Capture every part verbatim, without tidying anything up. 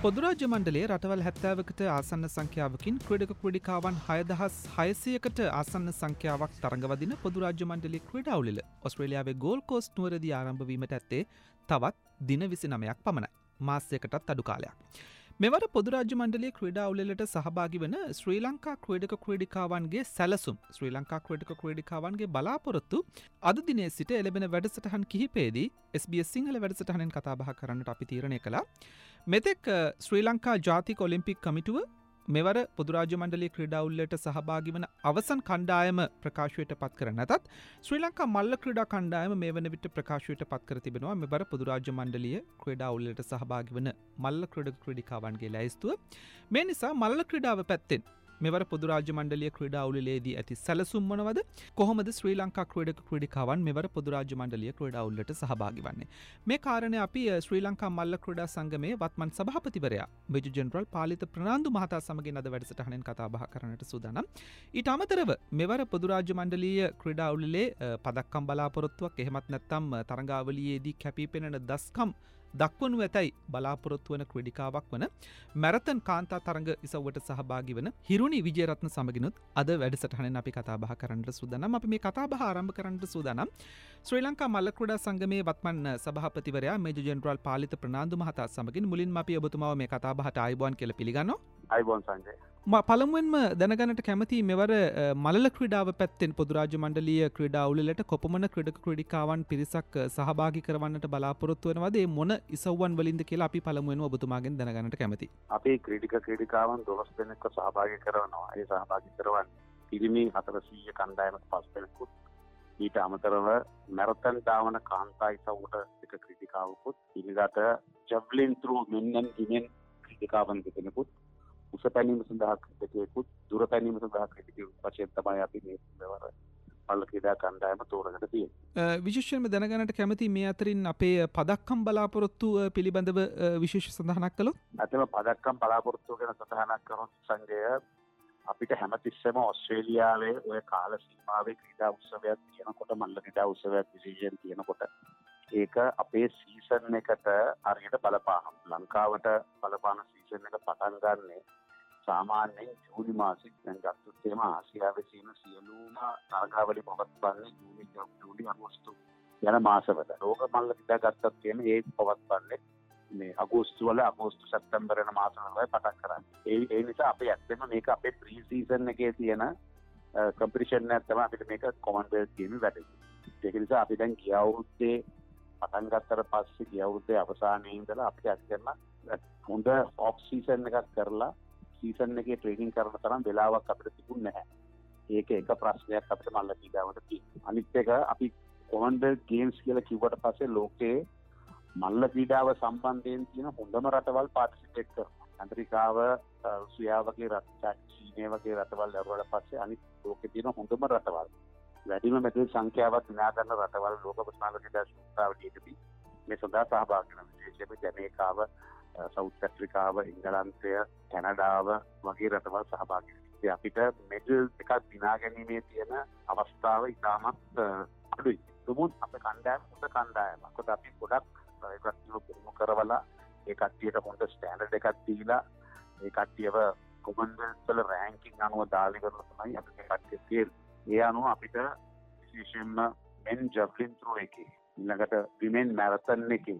පොදු රාජ්‍ය මණ්ඩලයේ රටවල් හැත්තෑවකට ආසන්න සංඛ්‍යාවකින් ක්‍රීඩක ක්‍රීඩිකාවන් හයදහස් හයසියයකට ආසන්න සංඛ්‍යාවක් තරඟවදින පොදු රාජ්‍ය මණ්ඩලයේ ක්‍රීඩා උළෙල ඔස්ට්‍රේලියාවේ ගෝල්ඩ් කෝස්ට් නුවරදී ආරම්භ වීමට ඇත්තේ තවත් දින විසිනවයක් පමණයි. මාසයකටත් අඩු කාලයක්. මෙවර පොදු රාජ්‍ය මණ්ඩලයේ ක්‍රීඩා උළෙලට සහභාගී වන ශ්‍රී ලංකා ක්‍රීඩක ක්‍රීඩිකාවන්ගේ සැලසුම් ශ්‍රී ලංකා ක්‍රීඩක ක්‍රීඩිකාවන්ගේ බලාපොරොත්තු අද දිනේ සිට එළඹෙන වැඩසටහන් කිහිපයේදී එස් බී එස් සිංහල වැඩසටහනෙන් කතා බහ කරන්නට අපි තීරණය කළා. මෙතෙක් ශ්‍රී ලංකා ජාතික ඔලිම්පික් කමිටුව මෙවර පොදු රාජ්‍ය මණ්ඩලයේ ක්‍රීඩා උළෙලට සහභාගී වන අවසන් කණ්ඩායම ප්‍රකාශයට පත් කර නැතත් ශ්‍රී ලංකා මල්ල ක්‍රීඩා කණ්ඩායම මේ වන විට ප්‍රකාශයට පත් කර තිබෙනවා මෙවර පොදු රාජ්‍ය මණ්ඩලයේ ක්‍රීඩා උළෙලට සහභාගී වන මල්ල ක්‍රීඩක ක්‍රීඩිකාවන්ගේ ලැයිස්තුව. මේ නිසා මල්ල ක්‍රීඩාව පැත්තෙන් මෙවර පොදු රාජ්‍ය මණ්ඩලයේ ක්‍රීඩා උළෙලේදී ඇති සැලසුම් මොනවද? කොහොමද ශ්‍රී ලංකා ක්‍රීඩක ක්‍රීඩිකාවන් මෙවර පොදු රාජ්‍ය මණ්ඩලයේ ක්‍රීඩා උළෙලට සහභාගී වන්නේ? මේ කාරණේ අපි ශ්‍රී ලංකා මල්ල ක්‍රීඩා සංගමයේ වත්මන් සභාපතිවරයා මේජර් ජෙනරල් පාලිත ප්‍රනාන්දු මහතා සමගින් අද වැඩසටහනෙන් කතා බහ කරන්නට සූදානම්. ඊට අමතරව මෙවර පොදු රාජ්‍ය මණ්ඩලීය ක්‍රීඩා උළෙලේ පදක්කම් බලාපොරොත්තුවක් එහෙමත් නැත්නම් තරඟාවලියේදී කැපී පෙනෙන දස්කම් දක්වනු ඇතැයි බලාපොරොත්තු වන ක්‍රීඩිකාවක් වන මැරතන් කාන්තා තරඟ ඉසව්වට සහභාගී වන හිරුනි විජේරත්න සමගිනුත් අද වැඩසටහනෙන් අපි කතා බහ කරන්නට සූදානම්. අපි මේ කතා බහ ආරම්භ කරන්නට සූදානම් ශ්‍රී ලංකා මල්ල ක්‍රීඩා සංගමයේ වත්මන් සභාපතිවරයා මේජර් ජෙනරල් පාලිත ප්‍රනාන්දු මහතා සමගින් මුලින්ම අපි ඔබතුමාව මේ කතා බහට ආයුබෝවන් කියලා පිළිගන්නවා. ආයුබෝවන් සංජය. පළමුවෙන්ම දැනගන්නට කැමති මෙවර මල්ල ක්‍රීඩාව පැත්තෙන් පොදු රාජ්‍ය මණ්ඩලීය ක්‍රීඩා උළෙලට කොපමණ ක්‍රීඩක ක්‍රීඩිකාවන් පිරිසක් සහභාගී කරවන්නට බලාපොරොත්තු වෙනවද? ඒ මොන ඉසව්වන් වලින්ද කියලා අපි පළමුවෙන්ම ඔබතුමාගෙන් දැනගන්නට කැමතියි. අපි ක්‍රීඩක ක්‍රීඩිකාවන් දොළොස් දෙනෙක්ව සහභාගී කරනවා. ඒ සහභාගී කරවන්නේ පිරිමි හතරසිය කණ්ඩායමක පස් දෙනෙකුත් ඊට අමතරව මැරතන් ධාවන කාන්තා ඉසව්වට එක ක්‍රීඩිකාවකුත් ඊළඟට ජැව්ලින් ත්‍රෝ men and women ක්‍රීඩිකාවන් දෙකෙනෙකුත් උස පැනීම සඳහා ක්‍රීඩකයෙකුත් දුර පැනීම සඳහා ක්‍රීඩකයෙකුත් වශයෙන් තමයි අපි මේ මෙවර මල්ල ක්‍රීඩා කණ්ඩායම තෝරගෙන තියෙන්නේ. විශේෂයෙන්ම දැනගන්නට කැමති මේ අතරින් අපේ පදක්කම් බලාපොරොත්තු පිළිබඳව විශේෂ සඳහනක් කළොත්? අතම පදක්කම් බලාපොරොත්තු ගැන සඳහනක් කරොත් සංජය අපිට හැමතිස්සෙම ඕස්ට්‍රේලියාවේ ඔය කාල සීමාවේ ක්‍රීඩා උත්සවයක් තියෙනකොට මල්ල ක්‍රීඩා උත්සවයක් විශේෂයෙන් තියෙනකොට ඒක අපේ සීසන් එකට හරියට බලපානවා. ලංකාවට බලපාන සීසන් එක පටන් ගන්නෙ සාමාන්‍යයෙන් ජූනි මාසෙ දැන් ගත්තොත් එහෙම ආසියාවේ තියෙන සියලුම තරගාවලි පවත්වන්නේ ජූනි ජූලි අගෝස්තු යන මාසවල. රෝග මල්ල ක්‍රීඩා ගත්තත් කියන්නේ ඒ පවත්වන්නේ මේ අගෝස්තු වල අගෝස්තු සැප්තැම්බර් යන මාසවල පටන් කරන්නේ. ඒ ඒ නිසා අපි ඇත්තටම මේක අපේ ප්‍රී සීසන් එකේ තියෙන කම්පිටිෂන් එකක් තමයි අපිට මේක කොමන්වෙල්ත් ගේම වැඩේ. ඒක නිසා අපි දැන් ගිය අවුරුද්දේ පටන් ගත්තට පස්සේ ගිය අවුරුද්දේ අවසානයේ ඉඳලා අපිට ඇත්තටම හොඳ ඔෆ් සීසන් එකක් කරලා සීසන් එකේ ට්‍රේනින් කරන තරම් වෙලාවක් අපිට තිබුණේ නැහැ. ඒක එක ප්‍රශ්නයක් අපිට මල්ල ක්‍රීඩාවට තියෙනවා. අනිත් එක අපි කොමන්වෙල්ත් ගේම්ස් කියලා කිව්වට පස්සේ ලෝකේ මල්ල ක්‍රීඩාව සම්බන්ධයෙන් තියෙන හොඳම රටවල් පාටිසිපේට් කරනවා. ඇමරිකාව, රුසියාව වගේ රට, චීනය වගේ රටවල් ලැබුවාට පස්සේ අනිත් ලෝකේ තියෙන හොඳම රටවල් වැඩිම මෙතන සංඛ්‍යාවක් විනා කරන රටවල් ලෝක ප්‍රශ්නාවල ක්‍රීඩා ශෘංඛලාවලදී මේ සඳහා සහභාගී වෙනවා. විශේෂයෙන්ම ජමේකාව, සවුත් ඇෆ්‍රිකාව, ඉංගලන්තය, කැනඩාව වගේ රටවල් සහභාගී වෙනවා. අපිට මෙඩල් එකක් දිනා ගැනීමේ තියෙන අවස්ථාව ඉතාමත් අඩුයි. නමුත් අපේ කණ්ඩායම හොඳ කණ්ඩායමක්. මොකද අපි ගොඩක් ඒකත් පුරුදු කරවලා ඒ කට්ටියට හොඳ ස්ටෑන්ඩඩ් එකක් දීලා ඒ කට්ටියව කොමන්වෙල්ත් වල රෑන්කින් අනුව දාලි කරලා තමයි අපි මේ කට්ටිය තියෙන්නේ. ඒ අනුව අපිට විශේෂයෙන්ම men javelin throw එකේ ඊළඟට women marathon එකේ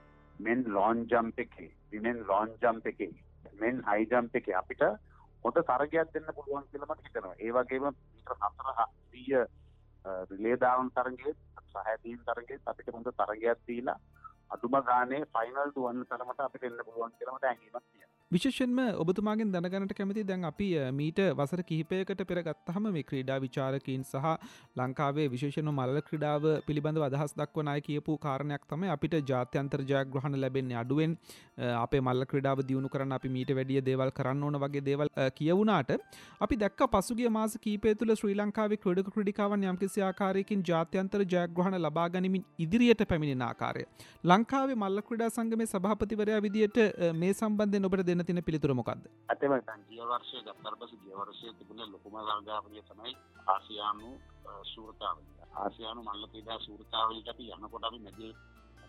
men long jump එකේ women long jump එකේ men high jump එකේ අපිට හොඳ තරගයක් දෙන්න පුළුවන් කියලා මට හිතෙනවා. ඒ වගේම මීටර හතරසිය රිලේ දාවන තරගයේ සහය දීන තරගයේ අපිට හොඳ තරගයක් දීලා අදුම ගානේ ෆයිනල් දුවන්න තරමට අපිට එන්න පුළුවන් කියලා මට හැඟීමක් තියෙනවා. විශේෂයෙන්ම ඔබතුමාගෙන් දැනගන්නට කැමති දැන් අපි මීට වසර කිහිපයකට පෙර ගත්තාම මේ ක්‍රීඩා විචාරකයින් සහ ලංකාවේ විශේෂයෙන්ම මල්ල ක්‍රීඩාව පිළිබඳව අදහස් දක්වන අය කියපු කාරණයක් තමයි අපිට ජාත්‍යන්තර ජයග්‍රහණ ලැබෙන්නේ අඩුවෙන් අපේ මල්ල ක්‍රීඩාව දියුණු කරන්න අපි මීට වැඩිය දේවල් කරන්න ඕන වගේ දේවල් කියවුණාට අපි දැක්ක පසුගිය මාස කිහිපය තුළ ශ්‍රී ලංකාවේ ක්‍රීඩක ක්‍රීඩිකාවන් යම්කිසි ආකාරයකින් ජාත්‍යන්තර ජයග්‍රහණ ලබා ගනිමින් ඉදිරියට පැමිණෙන ආකාරය ලංකාවේ මල්ල ක්‍රීඩා සංගමේ සභාපතිවරයා විදියට මේ සම්බන්ධයෙන් ඔබට දෙන්න තියෙන පිළිතුර මොකක්ද? අතම ගිය වර්ෂයේ ගත්තරපස ගිය වර්ෂයේ තිබුණ ලොකුම තරගාවලිය තමයි ආසියානු ශූරතාවලිය. ආසියානු මල්ල ක්‍රීඩා ශූරතාවලියට අපි යනකොට අපි මෙඩල්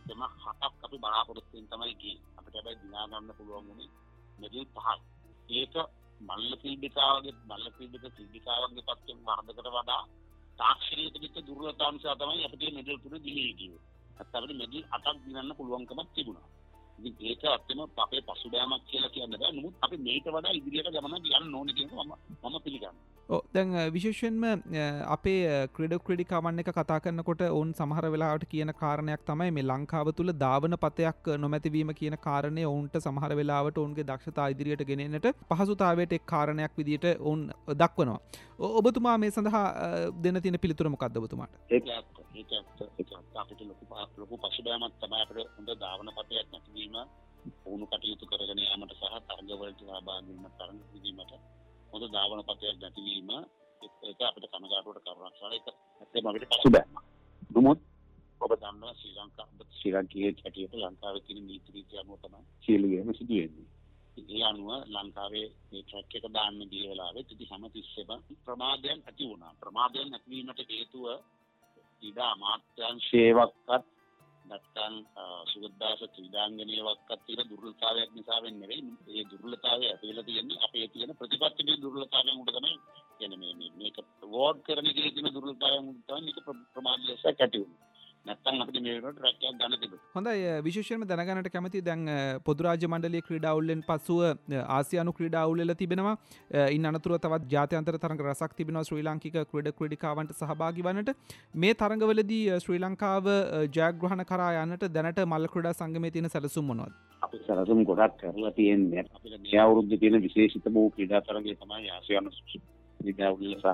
ඇත්තම හතක් අපි බලාපොරොත්තු වෙන තමයි ගියේ. අපිට හැබැයි දිනා ගන්න පුළුවන් වුණේ මෙඩල් පහක්. ඒක මල්ල ක්‍රීඩිකාවගේ මල්ල ක්‍රීඩික ක්‍රීඩිකාවගේ පැත්තෙන් වර්ධකට වඩා තාක්ෂණික පිට දුර්වලතාව නිසා තමයි අපිට මෙඩල් තුන දිලේ ගියේ. නැත්නම් අපිට මෙඩල් අටක් දිනන්න පුළුවන්කමක් තිබුණා. ඉතින් ඒක ඇත්තම අපේ පසුබෑමක් කියලා කියන්න බෑ. නමුත් අපි මේකට වඩා ඉදිරියට ගමනක් යන්න ඕනේ කියන එක මම මම පිළිගන්නවා. ඔව් දැන් විශේෂයෙන්ම අපේ ක්‍රීඩක ක්‍රීඩිකාවන් එක කතා කරනකොට ඔවුන් සමහර වෙලාවට කියන කාරණයක් තමයි මේ ලංකාව තුල ධාවන පතයක් නොමැතිවීම කියන කාරණේ ඔවුන්ට සමහර වෙලාවට ඔවුන්ගේ දක්ෂතා ඉදිරියට ගෙනෙන්නට පහසුතාවයට එක් කාරණයක් විදිහට ඔවුන් දක්වනවා. ඔබතුමා මේ සඳහා දෙන තියෙන පිළිතුර මොකක්ද ඔබතුමාට? ඒක ඒක ඒක අපිට ලොකු ලොකු පසුබෑමක් තමයි අපිට හොඳ ධාවන පතයක් නැතිවීම වුණු කටයුතු කරගෙන යාමට සහ තරගවලට සහභාගී වීම තරඟ කිරීමට හොඳ ධාවන පතයක් නැතිවීම ඒක අපිට කනගාටුවට කරුණක් සහ ඒක ඇත්තම අපිට පසුබෑමක්. නමුත් ඔබ දන්නවා ශ්‍රී ලංකාව ශ්‍රී ලංකාවේ කැටියට ලංකාවේ තියෙන නීති රීති අනුව තමයි සීලියම සිදු වෙන්නේ. ඒ අනුව ලංකාවේ මේ ට්‍රැක් එක දාන්න ගිය වෙලාවෙත් ඉතින් හැමතිස්සෙම ප්‍රමාදයන් ඇති වුණා. ප්‍රමාදයන් නැතිවීමට හේතුව ඊඩා අමාත්‍යාංශයේවත් නැත්නම් සුගතදාස ක්‍රීඩාංගණයේවත් තියෙන දුර්වලතාවයක් නිසා වෙන්නේ නෙවෙයි. මේ දුර්වලතාවය ඇතිලා තියෙන්නේ අපේ තියෙන ප්‍රතිපත්තියේ දුර්වලතාවයෙන් උඩ තමයි කියන්නේ මේ මේක වෝඩ් කරන එකේ තියෙන දුර්වලතාවයෙන් උඩ තමයි මේක ප්‍රමාදයස කැටි වෙන්නේ. නැත්නම් අපිට මේ වෙනකොට ට්‍රැක් එකක් ගන්න තිබුණා. හොඳයි විශේෂයෙන්ම දැනගන්නට කැමති දැන් පොදු රාජ්‍ය මණ්ඩලයේ ක්‍රීඩා උළෙලෙන් පසුව ආසියානු ක්‍රීඩා උළෙල තිබෙනවා. ඉන් අනතුරුව තවත් ජාත්‍යන්තර තරඟ රසක් තිබෙනවා ශ්‍රී ලාංකික ක්‍රීඩක ක්‍රීඩිකාවන්ට සහභාගී වන්නට. මේ තරඟවලදී ශ්‍රී ලංකාව ජයග්‍රහණ කරා යන්නට දැනට මල්ල ක්‍රීඩා සංගමයේ තියෙන සැලසුම් මොනවද? අපි සැලසුම් ගොඩක් කරලා තියෙන්නේ. අපිට මේ අවුරුද්දේ තියෙන විශේෂිතම වූ ක්‍රීඩා තරඟය තමයි ආසියානු ක්‍රීඩා උළෙල සහ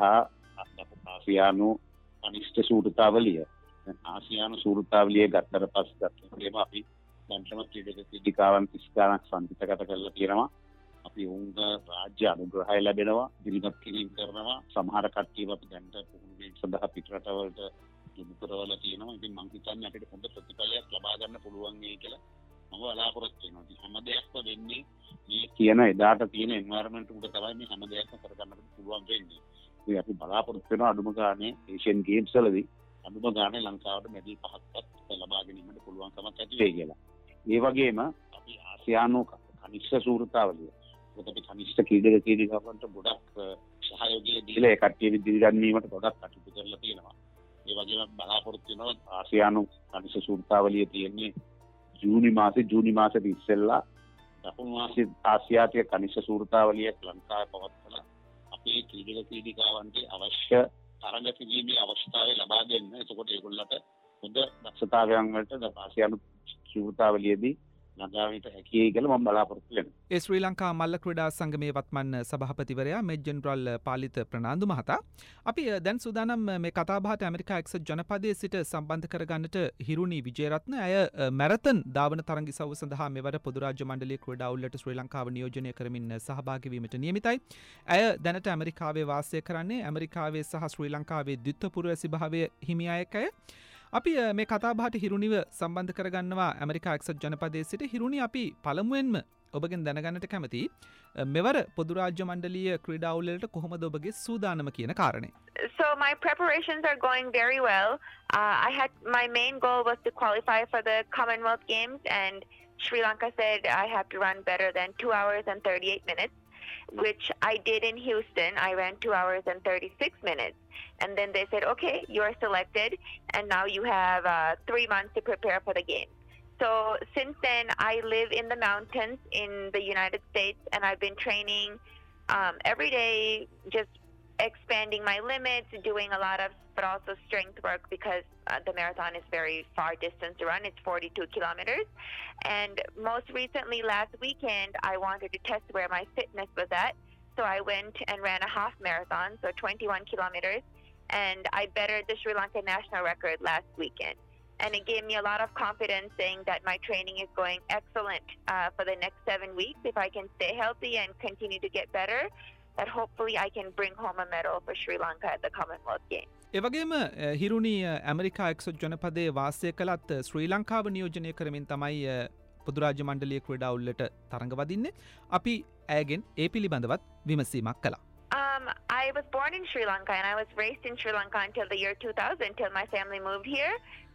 ආසියානු අනිෂ්ඨ සූරතාවලිය. ආසියානු සූරතාවලිය ගත්තට පස්සේ ගත්තේම අපි දැන්ටම ක්‍රීඩක ක්‍රීඩිකාවන් තිස් ගණනක් සම්පිතගත කරලා තියෙනවා. අපි උංග රාජ්‍ය අනුග්‍රහය ලැබෙනවා, දිරිමත් කිරීම කරනවා. සමහර කට්ටියව අපි දැන්ට පුහුණුවීම සඳහා පිටරටවලට යොමු කරවලා තියෙනවා. ඉතින් මම හිතන්නේ අපිට හොඳ ප්‍රතිඵලයක් ලබා ගන්න පුළුවන් වෙයි කියලා මම බලාපොරොත්තු වෙනවා. ඉතින් හැම දෙයක්ම වෙන්නේ මේ කියන එදාට තියෙන එන්වයරන්මන්ට් උඩ තමයි මේ හැම දෙයක්ම කරගන්න පුළුවන් වෙන්නේ. ඉතින් අපි බලාපොරොත්තු වෙනවා අඩුම ගානේ ඒෂියන් ගේම්ස් වලදී අනුම ගානේ ලංකාවට මෙඩල් පහක්වත් ලබා ගැනීමට පුළුවන්කමක් ඇති වෙයි කියලා. ඒ වගේම අපි ආසියානු කනිෂ්ඨ සූරතාවලිය මොකද අපි කනිෂ්ඨ ක්‍රීඩක ක්‍රීඩිකාවන්ට ගොඩක් සහයෝගය දීලා ඒ කට්ටිය විදිහට ගැනීමට ගොඩක් කටයුතු කරලා තියෙනවා. ඒ වගේම බලාපොරොත්තු වෙනවා ආසියානු කනිෂ්ඨ සූරතාවලිය තියෙන්නේ ජූනි මාසේ ජූනි මාසෙට ඉස්සෙල්ලා දකුණු ආසිය ආසියාතික කනිෂ්ඨ සූරතාවලිය ලංකාවේ පවත්වලා අපේ ක්‍රීඩක ක්‍රීඩිකාවන්ට අවශ්‍ය තරඟ කිරීමේ අවස්ථාව ලබා දෙන්න. එතකොට ඒගොල්ලන්ට හොඳ දක්ෂතාවයන් වලට ආසියානු සූරතාවලියේදී නගාවිත හැකියි කියලා මම බලාපොරොත්තු වෙනවා. ඒ ශ්‍රී ලංකා මල්ල ක්‍රීඩා සංගමේ වත්මන් සභාපතිවරයා මේජර් ජෙනරල් පාලිත ප්‍රනාන්දු මහතා. අපි දැන් සූදානම් මේ කතාබහට ඇමරිකා එක්සත් ජනපදයේ සිට සම්බන්ධ කරගන්නට හිරුණි විජේරත්න. ඇය මැරතන් ධාවන තරඟ ඉසව්ව සඳහා මෙවර පොදු රාජ්‍ය මණ්ඩලයේ ක්‍රීඩා උළෙලට ශ්‍රී ලංකාව නියෝජනය කරමින් සහභාගී වීමට නියමිතයි. ඇය දැනට ඇමරිකාවේ වාසය කරන්නේ. ඇමරිකාවේ සහ ශ්‍රී ලංකාවේ ද්විත්ව පුරවැසි භාවය හිමි අයෙක් අය. අපි මේ කතාබහට හිරුණිව සම්බන්ධ කරගන්නවා ඇමරිකා එක්සත් ජනපදයේ සිට. හිරුණි අපි පළමුවෙන්ම ඔබගෙන් දැනගන්නට කැමති මෙවර පොදු රාජ්‍ය මණ්ඩලීය ක්‍රීඩා උළෙලට කොහොමද ඔබගේ සූදානම කියන කාරණේ? So my preparations are going very well. Uh, I had my main goal was to qualify for the Commonwealth Games, and Sri Lanka said I have to run better than two hours and thirty-eight minutes, which I did in Houston. I ran two hours and thirty-six minutes. And then they said, okay, you are selected, and now you have uh, three months to prepare for the game. So since then, I live in the mountains in the United States, and I've been training um, every day, just expanding my limits, doing a lot of, but also strength work because uh, the marathon is very far distance to run. It's forty-two kilometers. And most recently, last weekend, I wanted to test where my fitness was at. So I went and ran a half marathon, so twenty-one kilometers. And I bettered the Sri Lanka national record last weekend. And it gave me a lot of confidence saying that my training is going excellent uh, for the next seven weeks. If I can stay healthy and continue to get better, that hopefully I can bring home a medal for Sri Lanka at the Commonwealth Games. එවගේම Hiruni America එක්සත් ජනපදයේ වාසය කළත් ශ්‍රී ලංකාව නියෝජනය කරමින් තමයි පොදු රාජ්‍ය මණ්ඩලීය ක්‍රීඩා උළෙලට තරඟ වදින්නේ. අපි ඇයගෙන් ඒ පිළිබඳවත් විමසීමක් කළා. Um, I was born in Sri Lanka and I was raised in Sri Lanka until the year two thousand, until my family moved here.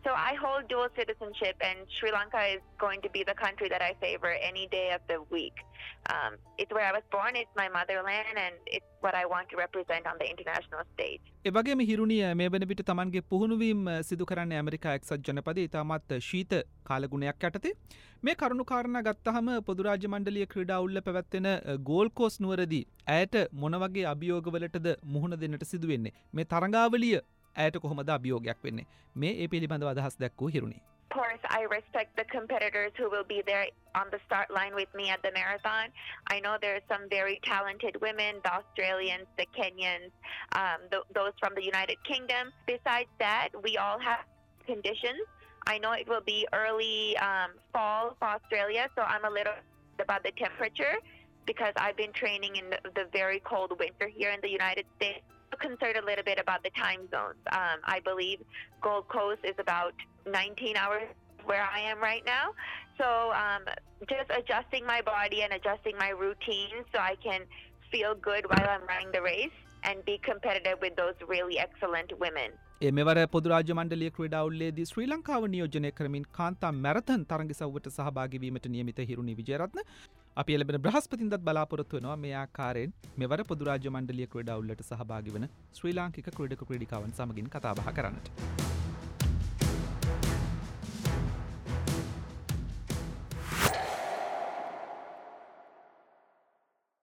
So I hold dual citizenship, and Sri Lanka is going to be the country that I favor any day of the week. Um, it's where I was born, it's my motherland, and it's what I want to represent on the international stage. එවගේම හිරුණිය මේ වන විට තමන්ගේ පුහුණුවීම් සිදු කරන්නේ America එක්සත් ජනපදයේ ඉතාමත් ශීත කාලගුණයක් යටතේ. මේ කරුණු කාරණා ගත්තහම පොදු රාජ්‍ය මණ්ඩලීය ක්‍රීඩා උළෙල පැවැත්වෙන ගෝල්ඩ් කෝස්ට් නුවරදී ඇයට මොන වගේ අභියෝගවලටද මුහුණ දෙන්නට සිදු වෙන්නේ? මේ තරඟාවලිය ඇයට කොහොමද අභියෝගයක් වෙන්නේ? මේ ඒ පිළිබඳව අදහස් දැක්වූ Hiruni. Of course, I respect the competitors who will be there on the start line with me at the marathon. I know there are some very talented women, the Australians, the Kenyans, um, th- those from the United Kingdom. Besides that, we all have conditions. I know it will be early um, fall for Australia, so I'm a little about the temperature because I've been training in the, the very cold winter here in the United States. Concerned a little bit about the time zones. Um, I believe Gold Coast is about nineteen hours where I am right now. So um, just adjusting my body and adjusting my routine so I can feel good while I'm running the race and be competitive with those really excellent women. ඒ මෙවර පොදු රාජ්‍ය මණ්ඩලීය ක්‍රීඩා උළෙලේදී ශ්‍රී ලංකාව නියෝජනය කරමින් කාන්තා marathon තරඟසව්වට සහභාගී වීමට නියමිත හිරුණි විජයරත්න අපි ලැබෙන බ්‍රහස්පතින්දත් බලාපොරොත්තු වෙනවා මේ ආකාරයෙන් මෙවර පොදු රාජ්‍ය මණ්ඩලීය ක්‍රීඩා උළෙලට සහභාගී වන ශ්‍රී ලාංකික ක්‍රීඩක ක්‍රීඩිකාවන් සමගින් කතා බහ කරන්නට.